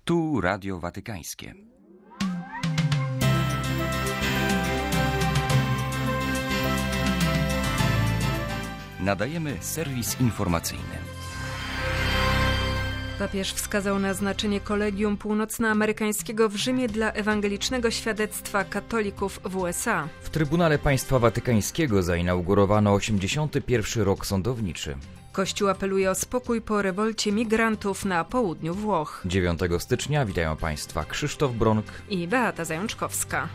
Tu Radio Watykańskie. Nadajemy serwis informacyjny. Papież wskazał na znaczenie Kolegium Północnoamerykańskiego w Rzymie dla ewangelicznego świadectwa katolików w USA. W Trybunale Państwa Watykańskiego zainaugurowano 81. rok sądowniczy. Kościół apeluje o spokój po rewolcie migrantów na południu Włoch. 9 stycznia witają Państwa Krzysztof Bronk I Beata Zajączkowska.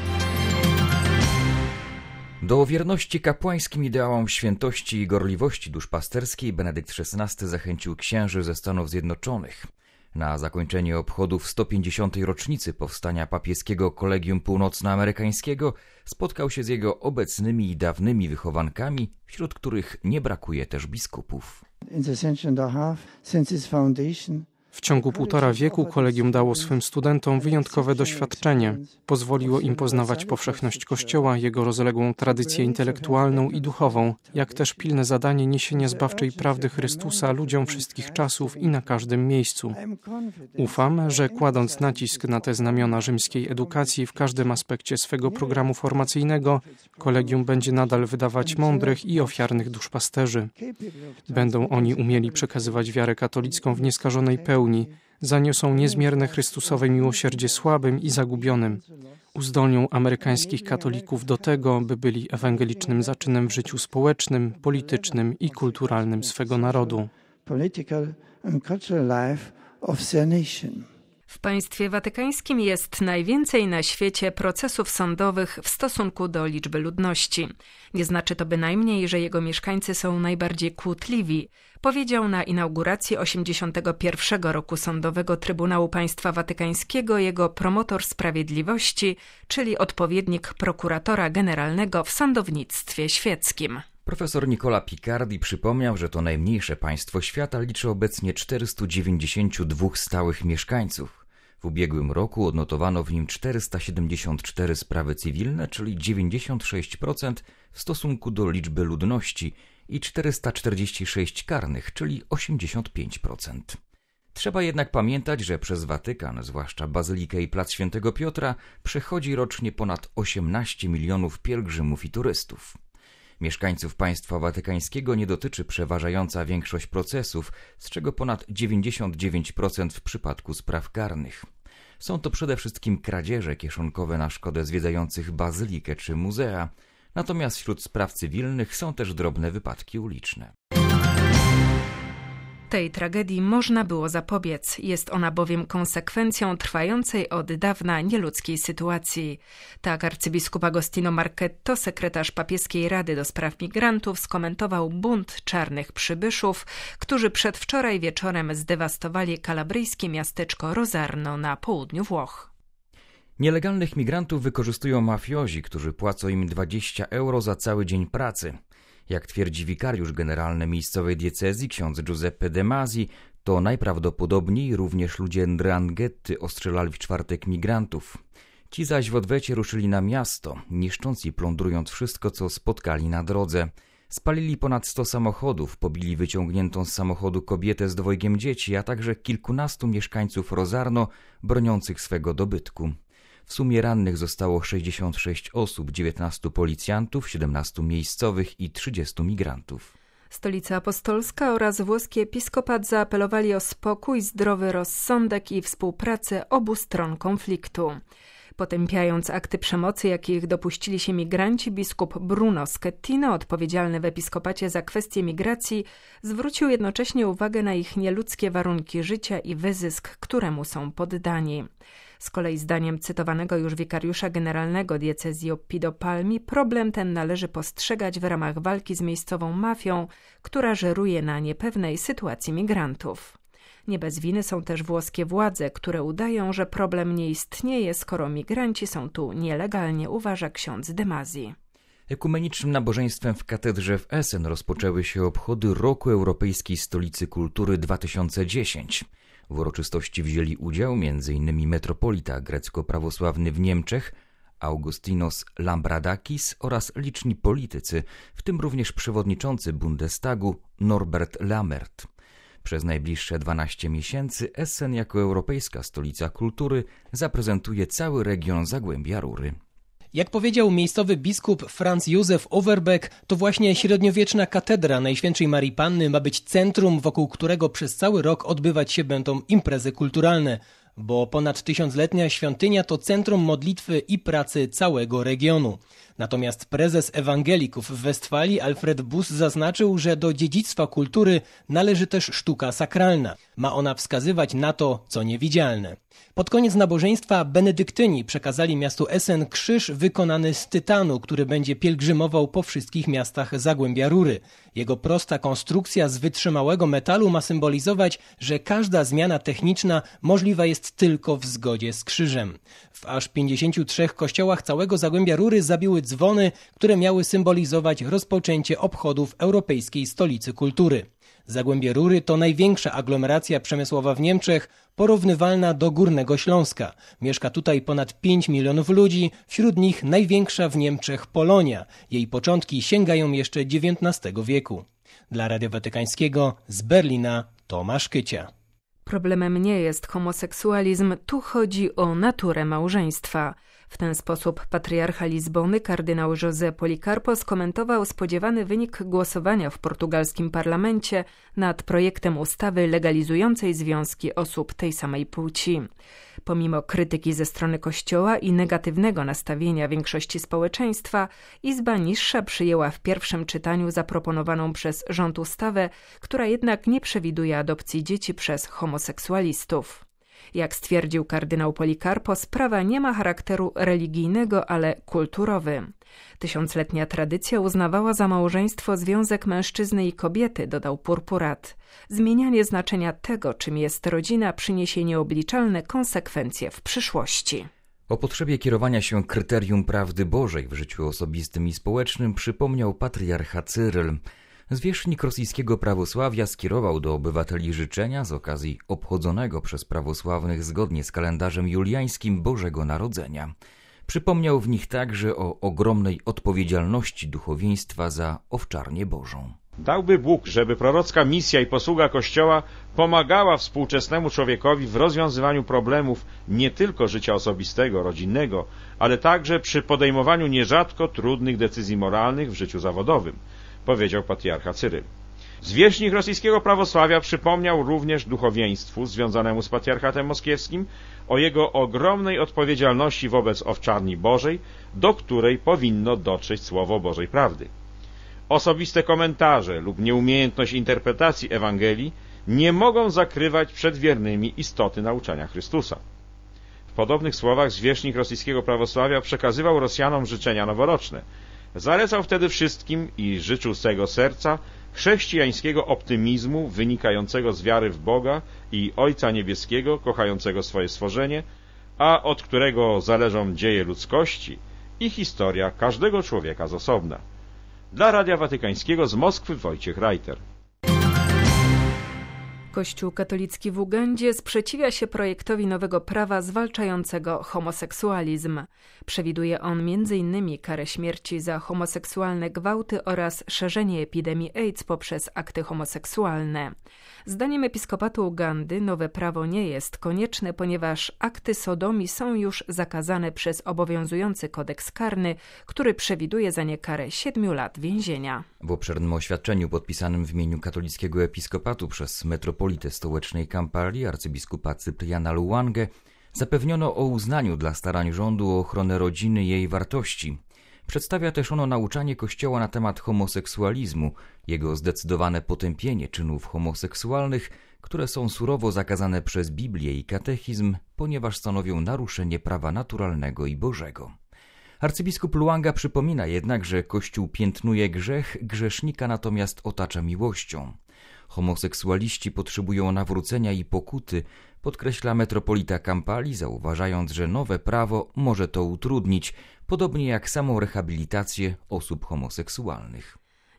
Do wierności kapłańskim ideałom świętości i gorliwości duszpasterskiej Benedykt XVI zachęcił księży ze Stanów Zjednoczonych. Na zakończenie obchodów 150. rocznicy powstania papieskiego Kolegium Północnoamerykańskiego spotkał się z jego obecnymi i dawnymi wychowankami, wśród których nie brakuje też biskupów. W ciągu 1,5 wieku kolegium dało swym studentom wyjątkowe doświadczenie. Pozwoliło im poznawać powszechność Kościoła, jego rozległą tradycję intelektualną i duchową, jak też pilne zadanie niesienia zbawczej prawdy Chrystusa ludziom wszystkich czasów i na każdym miejscu. Ufam, że kładąc nacisk na te znamiona rzymskiej edukacji w każdym aspekcie swego programu formacyjnego, kolegium będzie nadal wydawać mądrych i ofiarnych duszpasterzy. Będą oni umieli przekazywać wiarę katolicką w nieskażonej pełni, zaniosą niezmierne Chrystusowe miłosierdzie słabym i zagubionym. Uzdolnią amerykańskich katolików do tego, by byli ewangelicznym zaczynem w życiu społecznym, politycznym i kulturalnym swego narodu. W państwie watykańskim jest najwięcej na świecie procesów sądowych w stosunku do liczby ludności. Nie znaczy to bynajmniej, że jego mieszkańcy są najbardziej kłótliwi, powiedział na inauguracji 81. roku Sądowego Trybunału Państwa Watykańskiego jego promotor sprawiedliwości, czyli odpowiednik prokuratora generalnego w sądownictwie świeckim. Profesor Nicola Picardi przypomniał, że to najmniejsze państwo świata liczy obecnie 492 stałych mieszkańców. W ubiegłym roku odnotowano w nim 474 sprawy cywilne, czyli 96% w stosunku do liczby ludności i 446 karnych, czyli 85%. Trzeba jednak pamiętać, że przez Watykan, zwłaszcza Bazylikę i Plac Świętego Piotra, przechodzi rocznie ponad 18 milionów pielgrzymów i turystów. Mieszkańców państwa watykańskiego nie dotyczy przeważająca większość procesów, z czego ponad 99% w przypadku spraw karnych. Są to przede wszystkim kradzieże kieszonkowe na szkodę zwiedzających bazylikę czy muzea, natomiast wśród spraw cywilnych są też drobne wypadki uliczne. Tej tragedii można było zapobiec. Jest ona bowiem konsekwencją trwającej od dawna nieludzkiej sytuacji. Tak arcybiskup Agostino Marchetto, sekretarz papieskiej Rady do Spraw Migrantów, skomentował bunt czarnych przybyszów, którzy przedwczoraj wieczorem zdewastowali kalabryjskie miasteczko Rosarno na południu Włoch. Nielegalnych migrantów wykorzystują mafiozi, którzy płacą im 20 euro za cały dzień pracy. Jak twierdzi wikariusz generalny miejscowej diecezji ksiądz Giuseppe De Masi, to najprawdopodobniej również ludzie 'Ndranghety ostrzelali w czwartek migrantów. Ci zaś w odwecie ruszyli na miasto, niszcząc i plądrując wszystko, co spotkali na drodze. Spalili ponad 100 samochodów, pobili wyciągniętą z samochodu kobietę z 2 dzieci, a także kilkunastu mieszkańców Rosarno broniących swego dobytku. W sumie rannych zostało 66 osób, 19 policjantów, 17 miejscowych i 30 migrantów. Stolica Apostolska oraz włoski episkopat zaapelowali o spokój, zdrowy rozsądek i współpracę obu stron konfliktu. Potępiając akty przemocy, jakich dopuścili się migranci, biskup Bruno Schettino, odpowiedzialny w episkopacie za kwestie migracji, zwrócił jednocześnie uwagę na ich nieludzkie warunki życia i wyzysk, któremu są poddani. Z kolei zdaniem cytowanego już wikariusza generalnego diecezji Oppido-Palmi problem ten należy postrzegać w ramach walki z miejscową mafią, która żeruje na niepewnej sytuacji migrantów. Nie bez winy są też włoskie władze, które udają, że problem nie istnieje, skoro migranci są tu nielegalnie, uważa ksiądz De Masi. Ekumenicznym nabożeństwem w katedrze w Essen rozpoczęły się obchody Roku Europejskiej Stolicy Kultury 2010. W uroczystości wzięli udział m.in. metropolita grecko-prawosławny w Niemczech, Augustinos Lambradakis oraz liczni politycy, w tym również przewodniczący Bundestagu Norbert Lammert. Przez najbliższe 12 miesięcy Essen jako europejska stolica kultury zaprezentuje cały region Zagłębia Rury. Jak powiedział miejscowy biskup Franz Józef Overbeck, to właśnie średniowieczna katedra Najświętszej Marii Panny ma być centrum, wokół którego przez cały rok odbywać się będą imprezy kulturalne, bo ponad 1000-letnia świątynia to centrum modlitwy i pracy całego regionu. Natomiast prezes ewangelików w Westfalii Alfred Bus zaznaczył, że do dziedzictwa kultury należy też sztuka sakralna. Ma ona wskazywać na to, co niewidzialne. Pod koniec nabożeństwa benedyktyni przekazali miastu Essen krzyż wykonany z tytanu, który będzie pielgrzymował po wszystkich miastach Zagłębia Rury. Jego prosta konstrukcja z wytrzymałego metalu ma symbolizować, że każda zmiana techniczna możliwa jest tylko w zgodzie z krzyżem. W aż 53 kościołach całego Zagłębia Rury zabiły dzwony, które miały symbolizować rozpoczęcie obchodów Europejskiej Stolicy Kultury. Zagłębie Rury to największa aglomeracja przemysłowa w Niemczech, porównywalna do Górnego Śląska. Mieszka tutaj ponad 5 milionów ludzi, wśród nich największa w Niemczech Polonia. Jej początki sięgają jeszcze XIX wieku. Dla Radia Watykańskiego z Berlina Tomasz Kycia. Problemem nie jest homoseksualizm, tu chodzi o naturę małżeństwa. W ten sposób patriarcha Lizbony, kardynał José Policarpo, skomentował spodziewany wynik głosowania w portugalskim parlamencie nad projektem ustawy legalizującej związki osób tej samej płci. Pomimo krytyki ze strony Kościoła i negatywnego nastawienia większości społeczeństwa, Izba Niższa przyjęła w pierwszym czytaniu zaproponowaną przez rząd ustawę, która jednak nie przewiduje adopcji dzieci przez homoseksualistów. Jak stwierdził kardynał Policarpo, sprawa nie ma charakteru religijnego, ale kulturowy. 1000-letnia tradycja uznawała za małżeństwo związek mężczyzny i kobiety, dodał Purpurat. Zmienianie znaczenia tego, czym jest rodzina, przyniesie nieobliczalne konsekwencje w przyszłości. O potrzebie kierowania się kryterium prawdy Bożej w życiu osobistym i społecznym przypomniał patriarcha Cyryl. Zwierzchnik rosyjskiego prawosławia skierował do obywateli życzenia z okazji obchodzonego przez prawosławnych zgodnie z kalendarzem juliańskim Bożego Narodzenia. Przypomniał w nich także o ogromnej odpowiedzialności duchowieństwa za owczarnię Bożą. Dałby Bóg, żeby prorocka misja i posługa Kościoła pomagała współczesnemu człowiekowi w rozwiązywaniu problemów nie tylko życia osobistego, rodzinnego, ale także przy podejmowaniu nierzadko trudnych decyzji moralnych w życiu zawodowym, powiedział patriarcha Cyryl. Zwierzchnik rosyjskiego prawosławia przypomniał również duchowieństwu związanemu z patriarchatem moskiewskim o jego ogromnej odpowiedzialności wobec owczarni Bożej, do której powinno dotrzeć słowo Bożej prawdy. Osobiste komentarze lub nieumiejętność interpretacji Ewangelii nie mogą zakrywać przed wiernymi istoty nauczania Chrystusa. W podobnych słowach zwierzchnik rosyjskiego prawosławia przekazywał Rosjanom życzenia noworoczne. Zalecał wtedy wszystkim i życzył z całego serca chrześcijańskiego optymizmu wynikającego z wiary w Boga i Ojca Niebieskiego, kochającego swoje stworzenie, a od którego zależą dzieje ludzkości i historia każdego człowieka z osobna. Dla Radia Watykańskiego z Moskwy Wojciech Reiter. Kościół katolicki w Ugandzie sprzeciwia się projektowi nowego prawa zwalczającego homoseksualizm. Przewiduje on m.in. karę śmierci za homoseksualne gwałty oraz szerzenie epidemii AIDS poprzez akty homoseksualne. Zdaniem episkopatu Ugandy nowe prawo nie jest konieczne, ponieważ akty sodomii są już zakazane przez obowiązujący kodeks karny, który przewiduje za nie karę 7 lat więzienia. W obszernym oświadczeniu podpisanym w imieniu katolickiego episkopatu przez metropolitę stołecznej Kampali, arcybiskupa Cypriana Luangę, zapewniono o uznaniu dla starań rządu o ochronę rodziny i jej wartości. Przedstawia też ono nauczanie Kościoła na temat homoseksualizmu, jego zdecydowane potępienie czynów homoseksualnych, które są surowo zakazane przez Biblię i katechizm, ponieważ stanowią naruszenie prawa naturalnego i Bożego. Arcybiskup Luanga przypomina jednak, że Kościół piętnuje grzech, grzesznika natomiast otacza miłością. Homoseksualiści potrzebują nawrócenia i pokuty, podkreśla metropolita Kampali, zauważając, że nowe prawo może to utrudnić, podobnie jak samą rehabilitację osób homoseksualnych.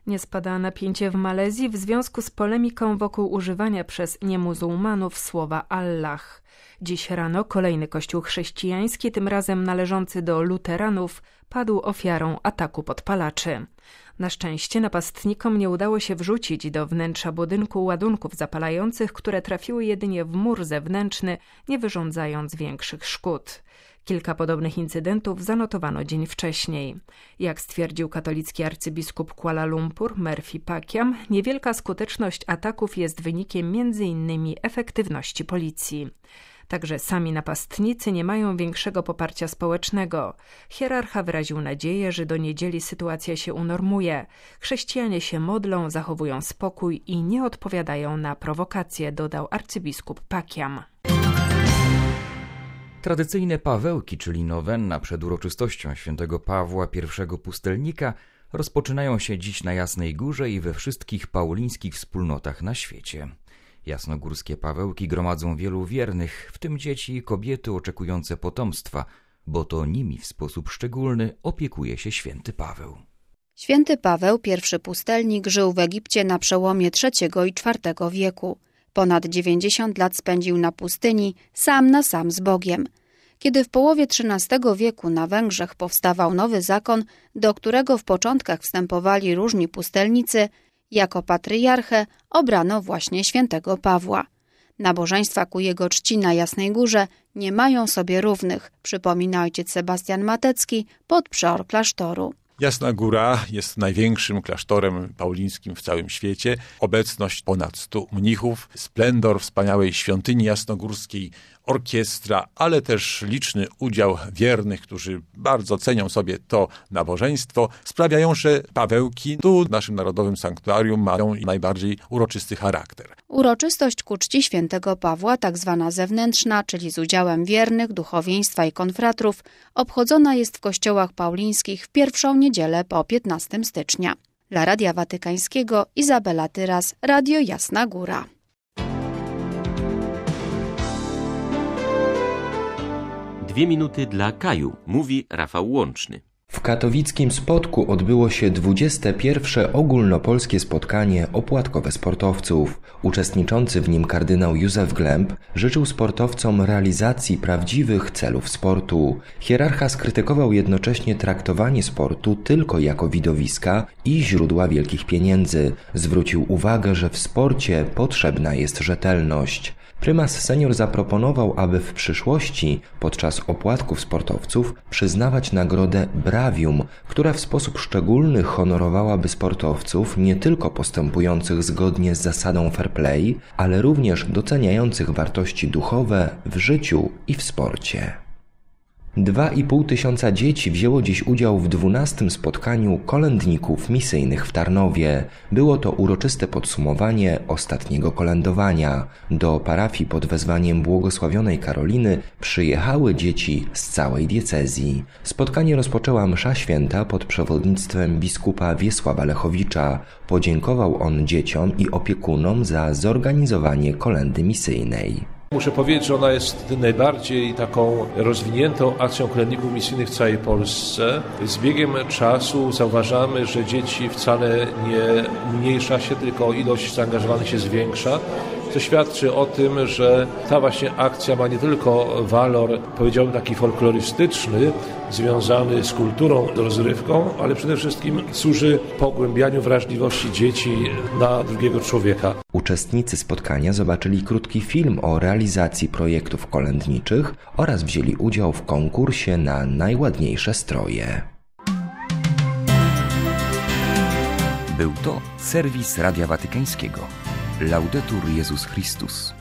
Nie spada napięcie w Malezji w związku z polemiką wokół używania przez niemuzułmanów słowa Allah. Dziś rano kolejny kościół chrześcijański, tym razem należący do luteranów, padł ofiarą ataku podpalaczy. Na szczęście napastnikom nie udało się wrzucić do wnętrza budynku ładunków zapalających, które trafiły jedynie w mur zewnętrzny, nie wyrządzając większych szkód. Kilka podobnych incydentów zanotowano dzień wcześniej. Jak stwierdził katolicki arcybiskup Kuala Lumpur Murphy Pakiam, niewielka skuteczność ataków jest wynikiem m.in. efektywności policji. Także sami napastnicy nie mają większego poparcia społecznego. Hierarcha wyraził nadzieję, że do niedzieli sytuacja się unormuje. Chrześcijanie się modlą, zachowują spokój i nie odpowiadają na prowokacje, dodał arcybiskup Pakiam. Tradycyjne Pawełki, czyli nowenna przed uroczystością świętego Pawła I Pustelnika, rozpoczynają się dziś na Jasnej Górze i we wszystkich paulińskich wspólnotach na świecie. Jasnogórskie Pawełki gromadzą wielu wiernych, w tym dzieci i kobiety oczekujące potomstwa, bo to nimi w sposób szczególny opiekuje się święty Paweł. Święty Paweł, pierwszy pustelnik, żył w Egipcie na przełomie III i IV wieku. Ponad 90 lat spędził na pustyni, sam na sam z Bogiem. Kiedy w połowie XIII wieku na Węgrzech powstawał nowy zakon, do którego w początkach wstępowali różni pustelnicy, jako patryarchę obrano właśnie świętego Pawła. Nabożeństwa ku jego czci na Jasnej Górze nie mają sobie równych, przypomina ojciec Sebastian Matecki, podprzeor klasztoru. Jasna Góra jest największym klasztorem paulińskim w całym świecie. Obecność ponad 100 mnichów, splendor wspaniałej świątyni jasnogórskiej, orkiestra, ale też liczny udział wiernych, którzy bardzo cenią sobie to nabożeństwo, sprawiają, że Pawełki tu w naszym narodowym sanktuarium mają najbardziej uroczysty charakter. Uroczystość ku czci świętego Pawła, tak zwana zewnętrzna, czyli z udziałem wiernych, duchowieństwa i konfratrów, obchodzona jest w kościołach paulińskich w pierwszą niedzielę po 15 stycznia. Dla Radia Watykańskiego Izabela Tyras, Radio Jasna Góra. Dwie minuty dla Kaju, mówi Rafał Łączny. W katowickim Spodku odbyło się 21. ogólnopolskie spotkanie opłatkowe sportowców. Uczestniczący w nim kardynał Józef Glemp życzył sportowcom realizacji prawdziwych celów sportu. Hierarcha skrytykował jednocześnie traktowanie sportu tylko jako widowiska i źródła wielkich pieniędzy. Zwrócił uwagę, że w sporcie potrzebna jest rzetelność. Prymas senior zaproponował, aby w przyszłości podczas opłatków sportowców przyznawać nagrodę Bravium, która w sposób szczególny honorowałaby sportowców nie tylko postępujących zgodnie z zasadą fair play, ale również doceniających wartości duchowe w życiu i w sporcie. 2,5 tysiąca dzieci wzięło dziś udział w 12. spotkaniu kolędników misyjnych w Tarnowie. Było to uroczyste podsumowanie ostatniego kolędowania. Do parafii pod wezwaniem błogosławionej Karoliny przyjechały dzieci z całej diecezji. Spotkanie rozpoczęła msza święta pod przewodnictwem biskupa Wiesława Lechowicza. Podziękował on dzieciom i opiekunom za zorganizowanie kolędy misyjnej. Muszę powiedzieć, że ona jest najbardziej taką rozwiniętą akcją kolędników misyjnych w całej Polsce. Z biegiem czasu zauważamy, że dzieci wcale nie umniejsza się, tylko ilość zaangażowanych się zwiększa, co świadczy o tym, że ta właśnie akcja ma nie tylko walor, powiedziałbym, taki folklorystyczny, związany z kulturą, z rozrywką, ale przede wszystkim służy pogłębianiu wrażliwości dzieci na drugiego człowieka. Uczestnicy spotkania zobaczyli krótki film o realizacji projektów kolędniczych oraz wzięli udział w konkursie na najładniejsze stroje. Był to serwis Radia Watykańskiego. Laudetur Jezus Chrystus.